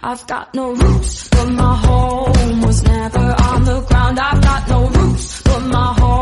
I've got no roots, but my home was never on the ground. I've got no roots, but my home